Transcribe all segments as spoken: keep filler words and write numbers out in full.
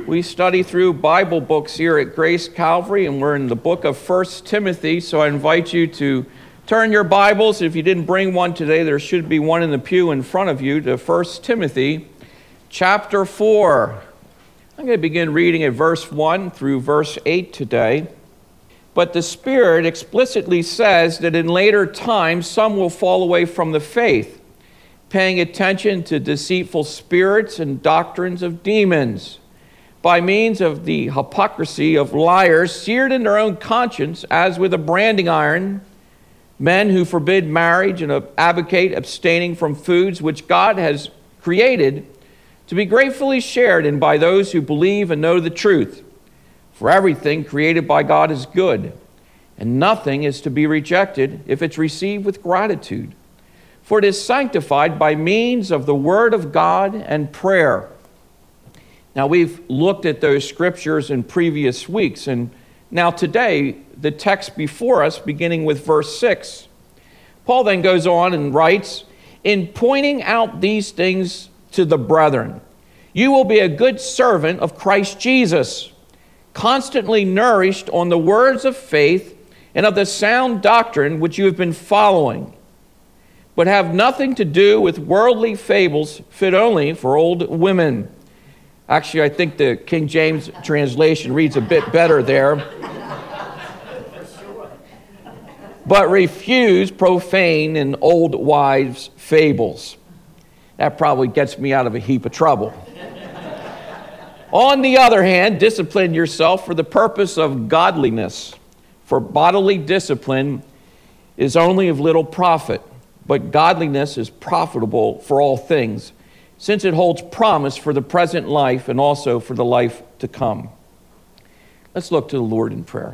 We study through Bible books here at Grace Calvary, and we're in the book of First Timothy, so I invite you to turn your Bibles. If you didn't bring one today, there should be one in the pew in front of you, to First Timothy chapter four. I'm going to begin reading at verse one through verse eight today. But the Spirit explicitly says that in later times some will fall away from the faith, paying attention to deceitful spirits and doctrines of demons, by means of the hypocrisy of liars seared in their own conscience as with a branding iron, men who forbid marriage and advocate abstaining from foods which God has created to be gratefully shared in by those who believe and know the truth. For everything created by God is good, and nothing is to be rejected if it's received with gratitude. For it is sanctified by means of the word of God and prayer. Now, we've looked at those scriptures in previous weeks, and now today, the text before us, beginning with verse six, Paul then goes on and writes, "In pointing out these things to the brethren, you will be a good servant of Christ Jesus, constantly nourished on the words of faith and of the sound doctrine which you have been following, but have nothing to do with worldly fables fit only for old women." Actually, I think the King James translation reads a bit better there. "But refuse profane and old wives' fables." That probably gets me out of a heap of trouble. "On the other hand, discipline yourself for the purpose of godliness, for bodily discipline is only of little profit, but godliness is profitable for all things, since it holds promise for the present life and also for the life to come." Let's look to the Lord in prayer.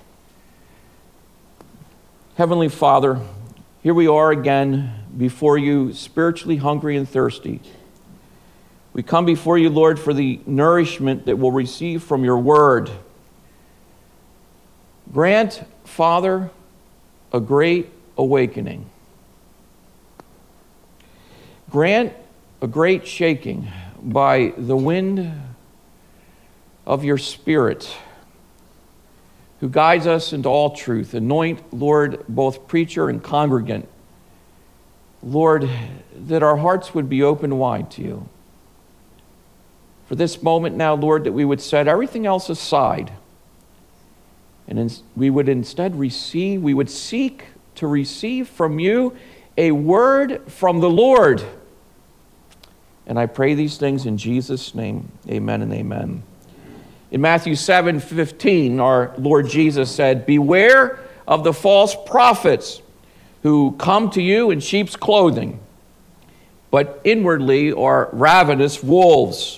Heavenly Father, here we are again before you, spiritually hungry and thirsty. We come before you, Lord, for the nourishment that we'll receive from your word. Grant, Father, a great awakening. Grant a great shaking by the wind of your Spirit, who guides us into all truth. Anoint, Lord, both preacher and congregant. Lord, that our hearts would be open wide to you. For this moment now, Lord, that we would set everything else aside, and in, we would instead receive, we would seek to receive from you a word from the Lord. And I pray these things in Jesus' name. Amen and amen. In Matthew seven fifteen, our Lord Jesus said, "Beware of the false prophets who come to you in sheep's clothing, but inwardly are ravenous wolves."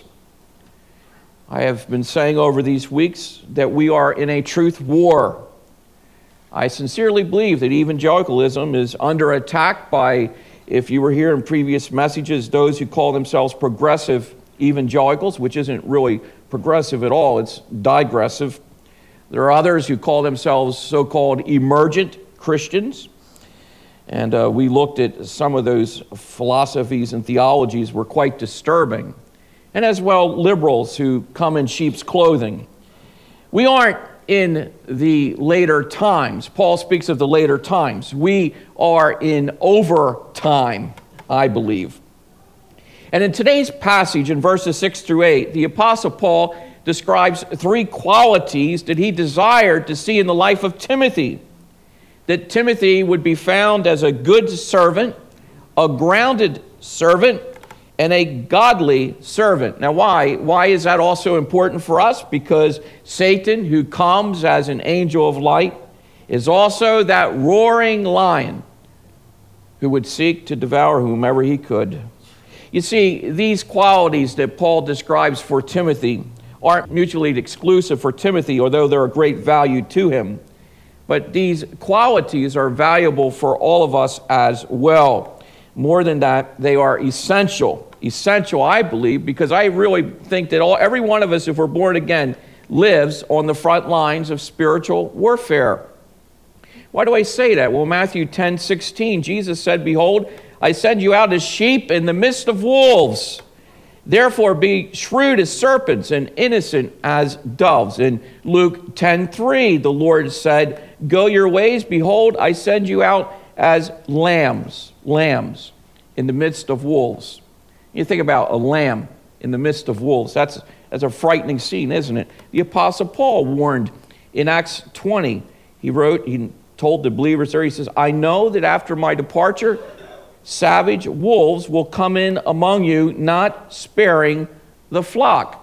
I have been saying over these weeks that we are in a truth war. I sincerely believe that evangelicalism is under attack by, if you were here in previous messages, those who call themselves progressive evangelicals, which isn't really progressive at all, it's digressive. There are others who call themselves so-called emergent Christians, and uh, we looked at some of those philosophies and theologies were quite disturbing, and as well liberals who come in sheep's clothing. We aren't in the later times. Paul speaks of the later times. We are in overtime, I believe. And in today's passage, in verses six through eight, the Apostle Paul describes three qualities that he desired to see in the life of Timothy. That Timothy would be found as a good servant, a grounded servant, and a godly servant. Now, why? Why is that also important for us? Because Satan, who comes as an angel of light, is also that roaring lion who would seek to devour whomever he could. You see, these qualities that Paul describes for Timothy aren't mutually exclusive for Timothy, although they're a great value to him. But these qualities are valuable for all of us as well. More than that, they are essential. Essential, I believe, because I really think that all, every one of us, if we're born again, lives on the front lines of spiritual warfare. Why do I say that? Well, Matthew ten sixteen, Jesus said, "Behold, I send you out as sheep in the midst of wolves. Therefore, be shrewd as serpents and innocent as doves. In Luke ten three, the Lord said, go your ways. Behold, I send you out as lambs, lambs in the midst of wolves. You think about a lamb in the midst of wolves. That's, that's a frightening scene, isn't it? The Apostle Paul warned in Acts twenty. He wrote, he told the believers there, he says, I know that after my departure, savage wolves will come in among you, not sparing the flock.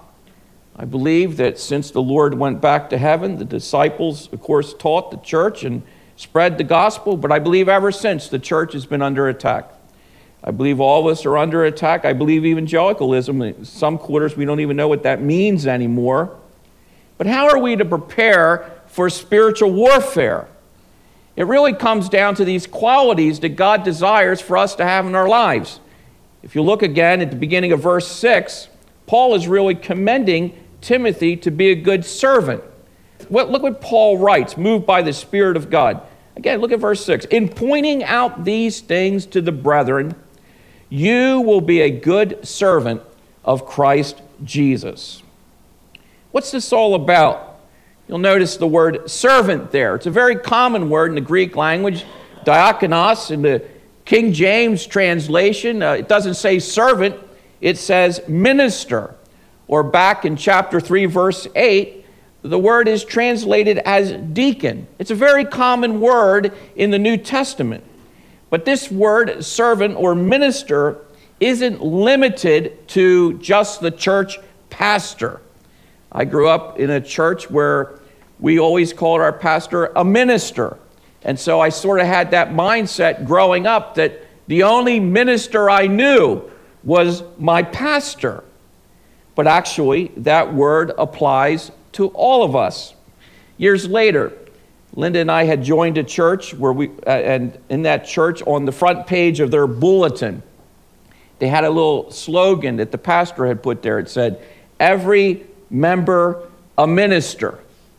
I believe that since the Lord went back to heaven, the disciples, of course, taught the church and spread the gospel, but I believe ever since the church has been under attack. I believe all of us are under attack. I believe evangelicalism, in some quarters we don't even know what that means anymore. But how are we to prepare for spiritual warfare? It really comes down to these qualities that God desires for us to have in our lives. If you look again at the beginning of verse six, Paul is really commending Timothy to be a good servant. Look what Paul writes, moved by the Spirit of God. Again, look at verse six. In pointing out these things to the brethren, you will be a good servant of Christ Jesus. What's this all about? You'll notice the word servant there. It's a very common word in the Greek language, diakonos. In the King James translation, uh, it doesn't say servant, it says minister. Or back in chapter three, verse eight, the word is translated as deacon. It's a very common word in the New Testament. But this word, servant or minister, isn't limited to just the church pastor. I grew up in a church where we always called our pastor a minister. And so I sort of had that mindset growing up that the only minister I knew was my pastor. But actually, that word applies to all of us. Years later, Linda and I had joined a church where we, uh, and in that church, on the front page of their bulletin, they had a little slogan that the pastor had put there. It said, every member a minister.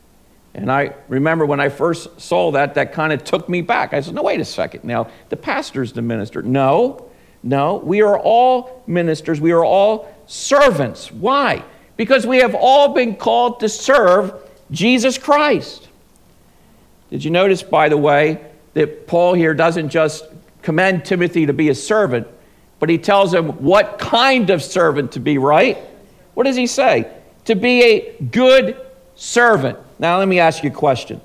And I remember when I first saw that, that kind of took me back. I said, no, wait a second. Now, the pastor's the minister. No, no, we are all ministers. We are all servants. Why? Because we have all been called to serve Jesus Christ. Did you notice, by the way, that Paul here doesn't just commend Timothy to be a servant, but he tells him what kind of servant to be, right? What does he say? To be a good servant. Now, let me ask you a question.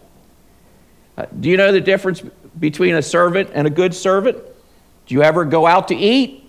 Uh, do you know the difference between a servant and a good servant? Do you ever go out to eat?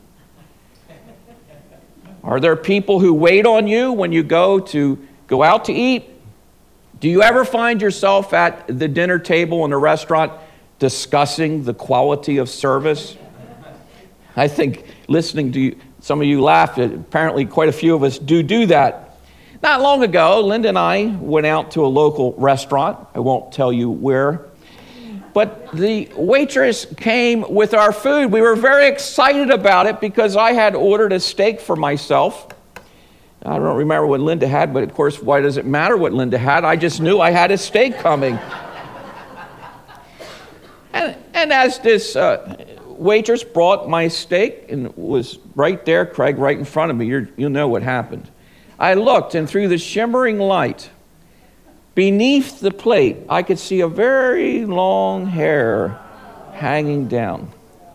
Are there people who wait on you when you go to go out to eat? Do you ever find yourself at the dinner table in a restaurant discussing the quality of service? I think listening to you, some of you laugh. Apparently, quite a few of us do do that. Not long ago, Linda and I went out to a local restaurant. I won't tell you where. But the waitress came with our food. We were very excited about it because I had ordered a steak for myself. I don't remember what Linda had, but of course, why does it matter what Linda had? I just knew I had a steak coming. and, and as this uh, waitress brought my steak and was right there, Craig, right in front of me, you're, you'll know what happened. I looked, and through the shimmering light, beneath the plate, I could see a very long hair hanging down.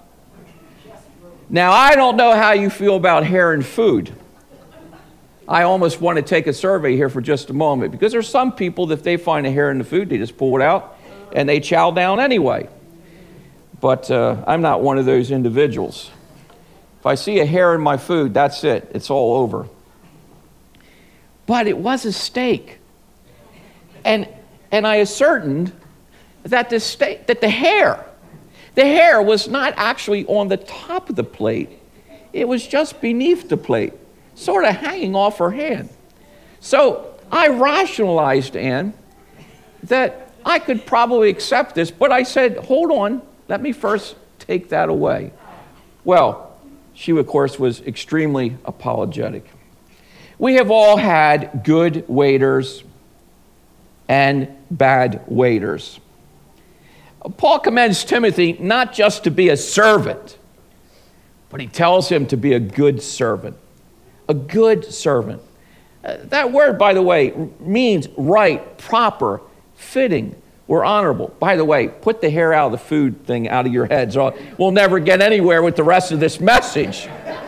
Now, I don't know how you feel about hair in food. I almost want to take a survey here for just a moment, because there's some people that if they find a hair in the food, they just pull it out, and they chow down anyway. But uh, I'm not one of those individuals. If I see a hair in my food, that's it. It's all over. But it was a steak. And and I ascertained that the steak, that the hair, the hair was not actually on the top of the plate. It was just beneath the plate, sort of hanging off her hand. So I rationalized, Ann, that I could probably accept this, but I said, hold on, let me first take that away. Well, she, of course, was extremely apologetic. We have all had good waiters and bad waiters. Paul commends Timothy not just to be a servant, but he tells him to be a good servant. A good servant. Uh, that word, by the way, means right, proper, fitting, or honorable. By the way, put the hair out of the food thing out of your heads, or we'll never get anywhere with the rest of this message.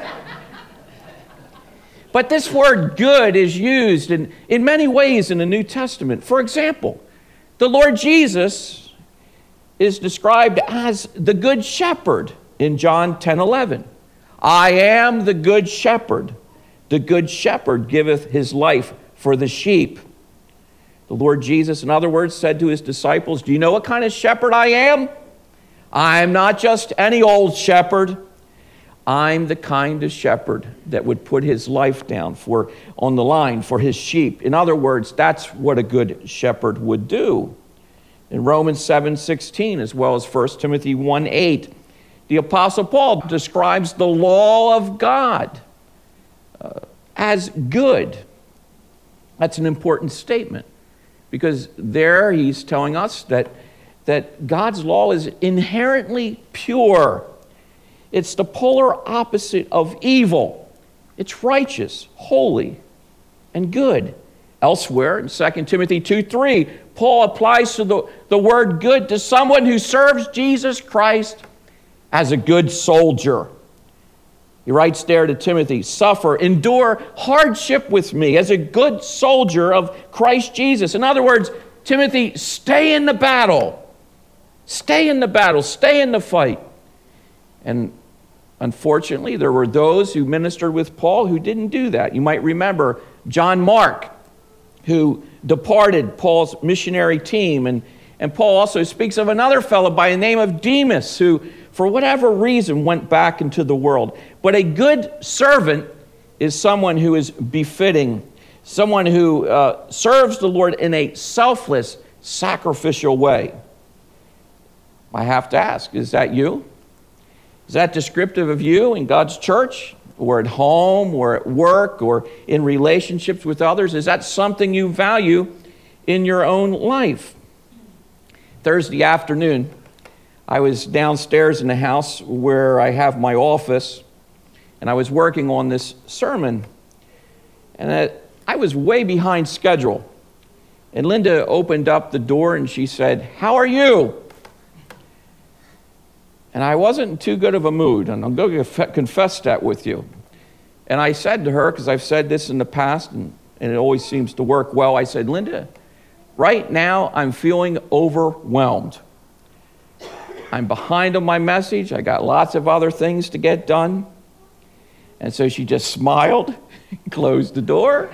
But this word good is used in, in many ways in the New Testament. For example, the Lord Jesus is described as the good shepherd in John ten eleven. I am the good shepherd. The good shepherd giveth his life for the sheep. The Lord Jesus, in other words, said to his disciples, do you know what kind of shepherd I am? I'm not just any old shepherd. I'm the kind of shepherd that would put his life down for on the line for his sheep. In other words, that's what a good shepherd would do. In Romans seven sixteen, as well as First Timothy one eight, the Apostle Paul describes the law of God uh, as good. That's an important statement, because there he's telling us that, that God's law is inherently pure. It's the polar opposite of evil. It's righteous, holy, and good. Elsewhere, in Second Timothy two three, Paul applies to the, the word good to someone who serves Jesus Christ as a good soldier. He writes there to Timothy, suffer, endure hardship with me as a good soldier of Christ Jesus. In other words, Timothy, stay in the battle. Stay in the battle. Stay in the fight. And unfortunately, there were those who ministered with Paul who didn't do that. You might remember John Mark, who departed Paul's missionary team. And, and Paul also speaks of another fellow by the name of Demas, who, for whatever reason, went back into the world. But a good servant is someone who is befitting, someone who uh, serves the Lord in a selfless, sacrificial way. I have to ask, is that you? Is that descriptive of you in God's church, or at home, or at work, or in relationships with others? Is that something you value in your own life? Thursday afternoon, I was downstairs in the house where I have my office, and I was working on this sermon, and I was way behind schedule. And Linda opened up the door and she said, "How are you?" And I wasn't in too good of a mood, and I'm going to confess that with you. And I said to her, because I've said this in the past, and, and it always seems to work well, I said, "Linda, right now I'm feeling overwhelmed. I'm behind on my message. I got lots of other things to get done." And so she just smiled, closed the door.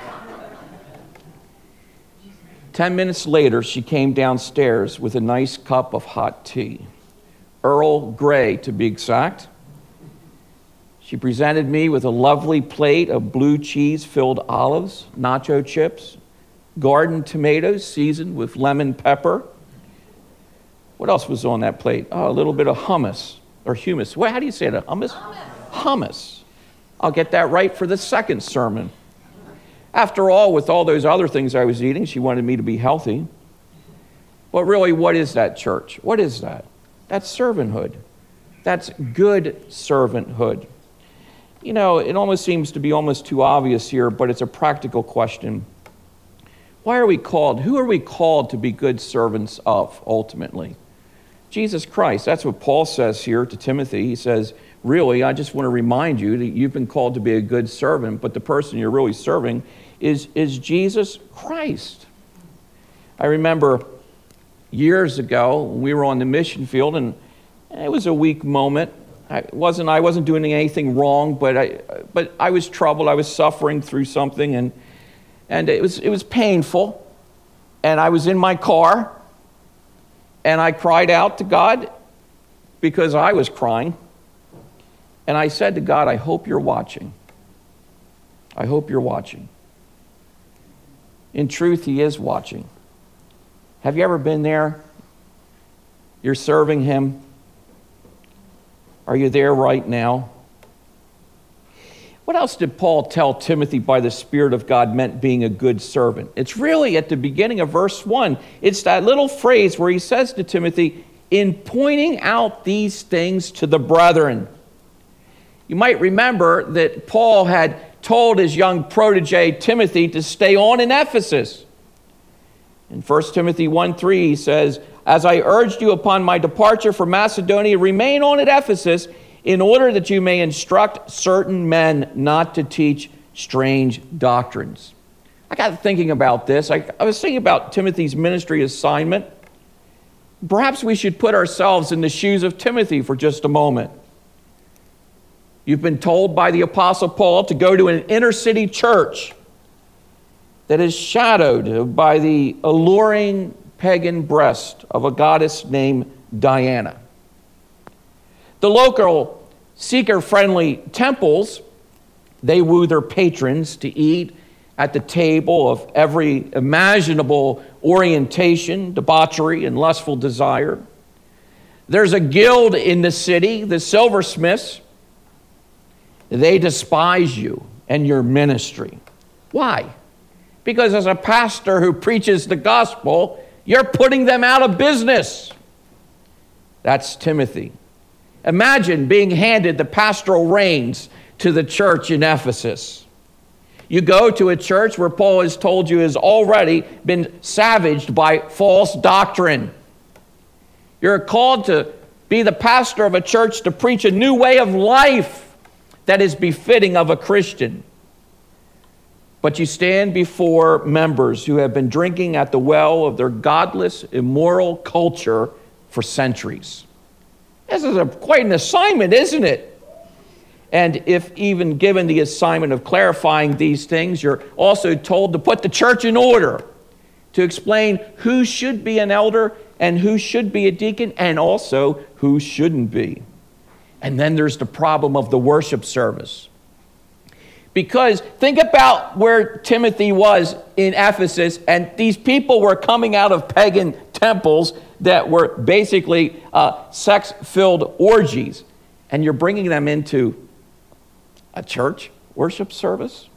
Ten minutes later, she came downstairs with a nice cup of hot tea. Earl Grey, to be exact. She presented me with a lovely plate of blue cheese-filled olives, nacho chips, garden tomatoes seasoned with lemon pepper. What else was on that plate? Oh, a little bit of hummus, or humus. Well, how do you say that? Hummus? Hummus. Hummus. I'll get that right for the second sermon. After all, with all those other things I was eating, she wanted me to be healthy. But really, what is that, church? What is that? That's servanthood. That's good servanthood. You know, it almost seems to be almost too obvious here, but it's a practical question. Why are we called? Who are we called to be good servants of, ultimately? Jesus Christ. That's what Paul says here to Timothy. He says, really, I just want to remind you that you've been called to be a good servant, but the person you're really serving is, is Jesus Christ. I remember years ago, we were on the mission field, and it was a weak moment. I wasn't I wasn't doing anything wrong, but I but I was troubled. I was suffering through something, and and it was it was painful. And I was in my car, and I cried out to God because I was crying. And I said to God, "I hope you're watching. I hope you're watching." In truth, He is watching. Have you ever been there? You're serving Him. Are you there right now? What else did Paul tell Timothy by the Spirit of God meant being a good servant? It's really at the beginning of verse one. It's that little phrase where he says to Timothy, "In pointing out these things to the brethren." You might remember that Paul had told his young protege Timothy to stay on in Ephesus. In First Timothy one three, he says, "As I urged you upon my departure from Macedonia, remain on at Ephesus in order that you may instruct certain men not to teach strange doctrines." I got thinking about this. I, I was thinking about Timothy's ministry assignment. Perhaps we should put ourselves in the shoes of Timothy for just a moment. You've been told by the Apostle Paul to go to an inner city church that is shadowed by the alluring pagan breast of a goddess named Diana. The local seeker-friendly temples, they woo their patrons to eat at the table of every imaginable orientation, debauchery, and lustful desire. There's a guild in the city, the silversmiths. They despise you and your ministry. Why? Because as a pastor who preaches the gospel, you're putting them out of business. That's Timothy. Imagine being handed the pastoral reins to the church in Ephesus. You go to a church where Paul has told you has already been savaged by false doctrine. You're called to be the pastor of a church to preach a new way of life that is befitting of a Christian. But you stand before members who have been drinking at the well of their godless, immoral culture for centuries. This is a, quite an assignment, isn't it? And if even given the assignment of clarifying these things, you're also told to put the church in order, to explain who should be an elder and who should be a deacon, and also who shouldn't be. And then there's the problem of the worship service. Because think about where Timothy was in Ephesus, and these people were coming out of pagan temples that were basically uh, sex-filled orgies. And you're bringing them into a church worship service?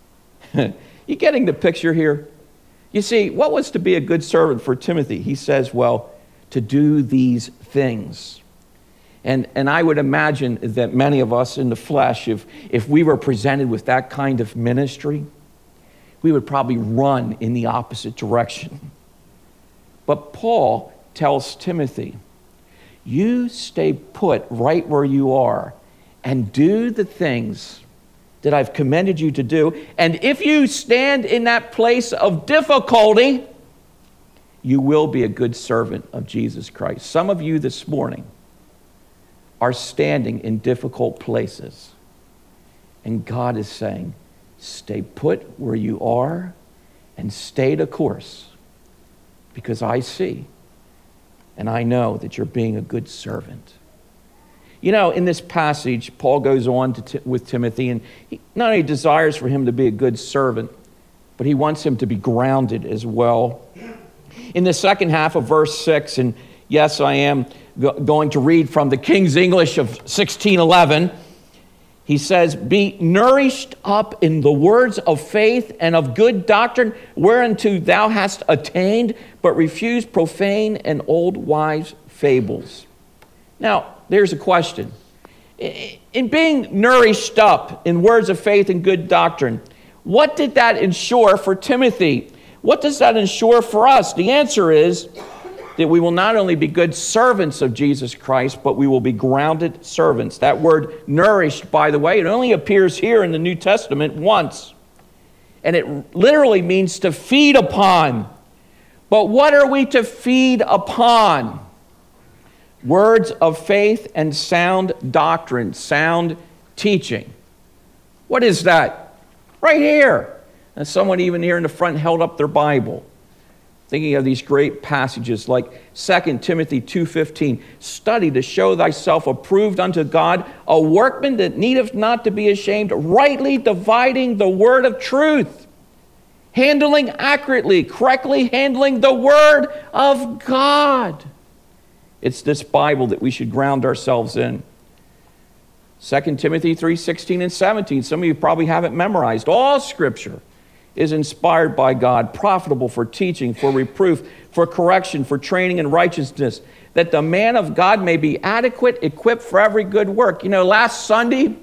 You getting the picture here? You see, what was to be a good servant for Timothy? He says, well, to do these things. And, and I would imagine that many of us in the flesh, if, if we were presented with that kind of ministry, we would probably run in the opposite direction. But Paul tells Timothy, you stay put right where you are and do the things that I've commended you to do. And if you stand in that place of difficulty, you will be a good servant of Jesus Christ. Some of you this morning are standing in difficult places. And God is saying, stay put where you are and stay the course, because I see and I know that you're being a good servant. You know, in this passage, Paul goes on to t- with Timothy, and he not only desires for him to be a good servant, but he wants him to be grounded as well. In the second half of verse six, and yes, I am go- going to read from the King's English of sixteen eleven, he says, be nourished up in the words of faith and of good doctrine, whereunto thou hast attained, but refuse profane and old wives' fables. Now, there's a question. In being nourished up in words of faith and good doctrine, what did that ensure for Timothy? What does that ensure for us? The answer is that we will not only be good servants of Jesus Christ, but we will be grounded servants. That word nourished, by the way, it only appears here in the New Testament once. And it literally means to feed upon. But what are we to feed upon? Words of faith and sound doctrine, sound teaching. What is that? Right here. And someone even here in the front held up their Bible, thinking of these great passages like Second Timothy two fifteen. Study to show thyself approved unto God, a workman that needeth not to be ashamed, rightly dividing the word of truth, handling accurately, correctly handling the word of God. It's this Bible that we should ground ourselves in. Second Timothy three sixteen and seventeen. Some of you probably haven't memorized. All Scripture is inspired by God, profitable for teaching, for reproof, for correction, for training in righteousness, that the man of God may be adequate, equipped for every good work. You know, last Sunday,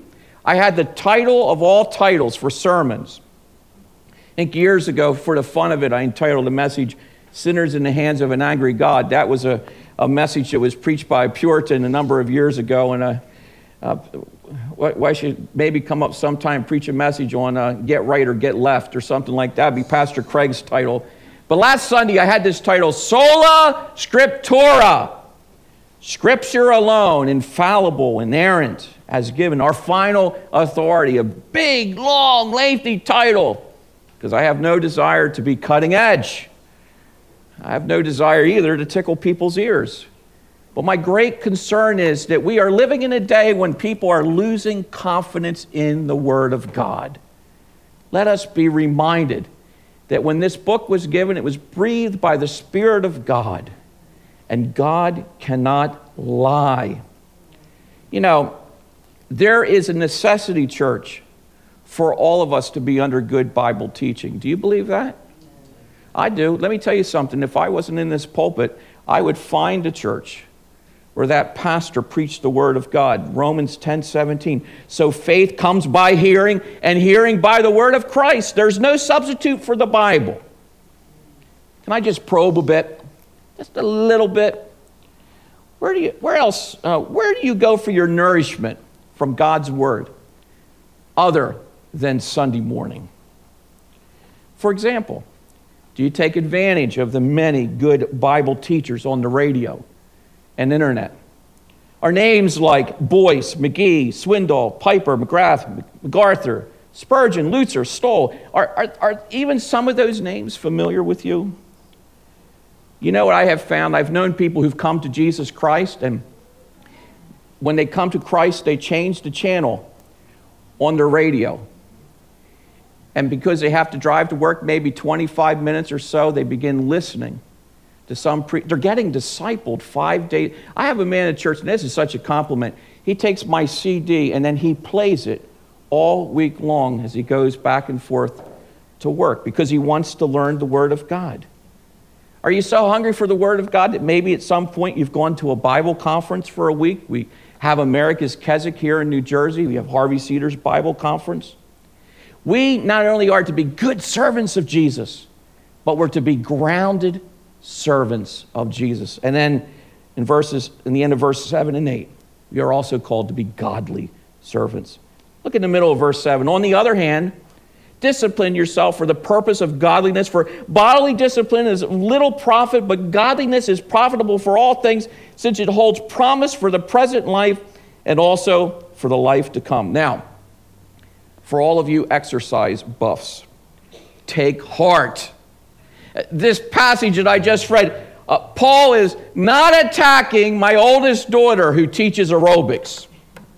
I had the title of all titles for sermons. I think years ago, for the fun of it, I entitled the message, Sinners in the Hands of an Angry God. That was a, a message that was preached by a Puritan a number of years ago, and a, uh, I should maybe come up sometime, preach a message on uh, get right or get left or something like that. It'd be Pastor Craig's title. But last Sunday, I had this title, Sola Scriptura. Scripture alone, infallible, inerrant, as given, our final authority. A big, long, lengthy title, because I have no desire to be cutting edge. I have no desire either to tickle people's ears. But my great concern is that we are living in a day when people are losing confidence in the Word of God. Let us be reminded that when this book was given, it was breathed by the Spirit of God. And God cannot lie. You know, there is a necessity, church, for all of us to be under good Bible teaching. Do you believe that? I do. Let me tell you something. If I wasn't in this pulpit, I would find a church where that pastor preached the Word of God. Romans ten seventeen. So faith comes by hearing, and hearing by the Word of Christ. There's no substitute for the Bible. Can I just probe a bit? Just a little bit. Where do you, where else, uh, where do you go for your nourishment from God's Word other than Sunday morning? For example, do you take advantage of the many good Bible teachers on the radio and internet? Are names like Boyce, McGee, Swindoll, Piper, McGrath, MacArthur, Spurgeon, Lutzer, Stoll, are, are, are even some of those names familiar with you? You know what I have found? I've known people who've come to Jesus Christ, and when they come to Christ, they change the channel on their radio. And because they have to drive to work maybe twenty-five minutes or so, they begin listening to some pre- they're getting discipled five days. I have a man at church, and this is such a compliment. He takes my C D and then he plays it all week long as he goes back and forth to work because he wants to learn the Word of God. Are you so hungry for the Word of God that maybe at some point you've gone to a Bible conference for a week? We have America's Keswick here in New Jersey. We have Harvey Cedars Bible Conference. We not only are to be good servants of Jesus, but we're to be grounded servants of Jesus. And then in verses, in the end of verse seven and eight, we are also called to be godly servants. Look in the middle of verse seven. On the other hand, discipline yourself for the purpose of godliness, for bodily discipline is of little profit, but godliness is profitable for all things, since it holds promise for the present life and also for the life to come. Now, for all of you exercise buffs, take heart. This passage that I just read, uh, Paul is not attacking my oldest daughter who teaches aerobics.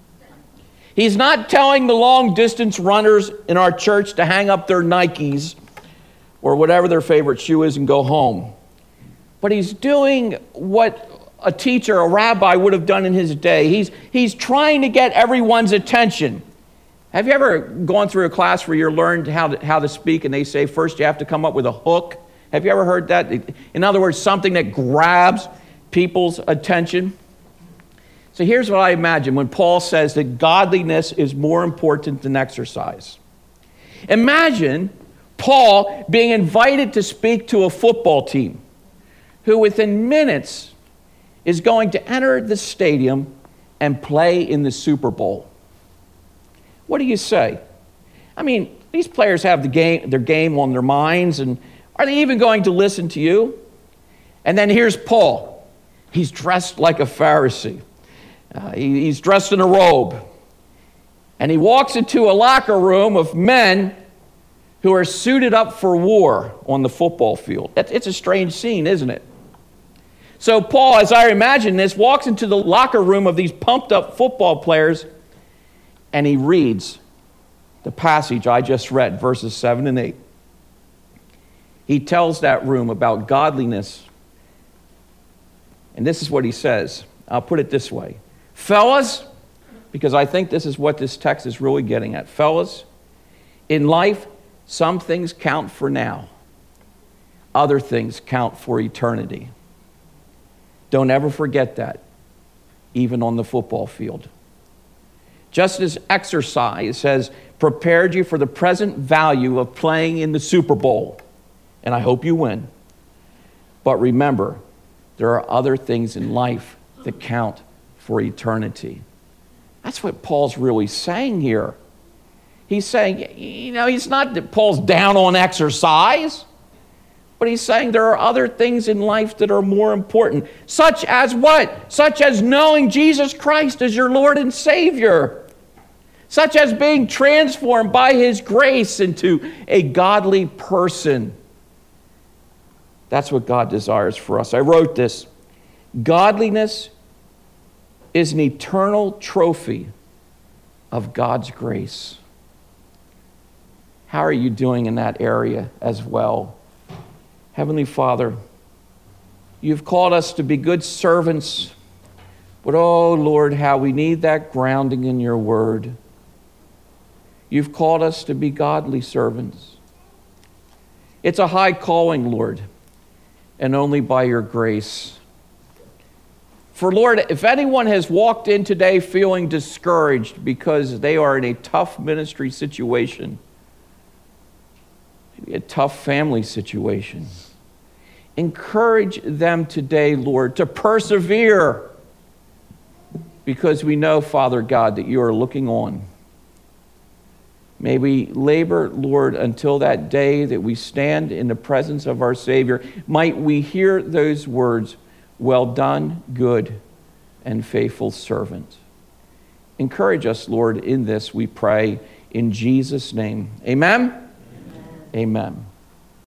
He's not telling the long-distance runners in our church to hang up their Nikes or whatever their favorite shoe is and go home. But he's doing what a teacher, a rabbi would have done in his day. He's, he's trying to get everyone's attention. Have you ever gone through a class where you learned how to, how to speak and they say first you have to come up with a hook? Have you ever heard that? In other words, something that grabs people's attention. So here's what I imagine when Paul says that godliness is more important than exercise. Imagine Paul being invited to speak to a football team who within minutes is going to enter the stadium and play in the Super Bowl. What do you say? I mean, these players have the game, their game on their minds, and are they even going to listen to you? And then here's Paul. He's dressed like a Pharisee. Uh, he, he's dressed in a robe. And he walks into a locker room of men who are suited up for war on the football field. It's a strange scene, isn't it? So Paul, as I imagine this, walks into the locker room of these pumped up football players, and he reads the passage I just read, verses seven and eight. He tells that room about godliness. And this is what he says. I'll put it this way. Fellas, because I think this is what this text is really getting at. Fellas, in life, some things count for now. Other things count for eternity. Don't ever forget that, even on the football field. Just as exercise has prepared you for the present value of playing in the Super Bowl, and I hope you win. But remember, there are other things in life that count for eternity. That's what Paul's really saying here. He's saying, you know, he's not that Paul's down on exercise, but he's saying there are other things in life that are more important, such as what? Such as knowing Jesus Christ as your Lord and Savior, such as being transformed by his grace into a godly person. That's what God desires for us. I wrote this: godliness is an eternal trophy of God's grace. How are you doing in that area as well? Heavenly Father, you've called us to be good servants, but oh Lord, how we need that grounding in your word. You've called us to be godly servants. It's a high calling, Lord, and only by your grace. For Lord, if anyone has walked in today feeling discouraged because they are in a tough ministry situation, maybe a tough family situation, encourage them today, Lord, to persevere, because we know, Father God, that you are looking on. May we labor, Lord, until that day that we stand in the presence of our Savior. Might we hear those words, "Well done, good and faithful servant." Encourage us, Lord, in this, we pray, in Jesus' name. Amen? Amen. Amen.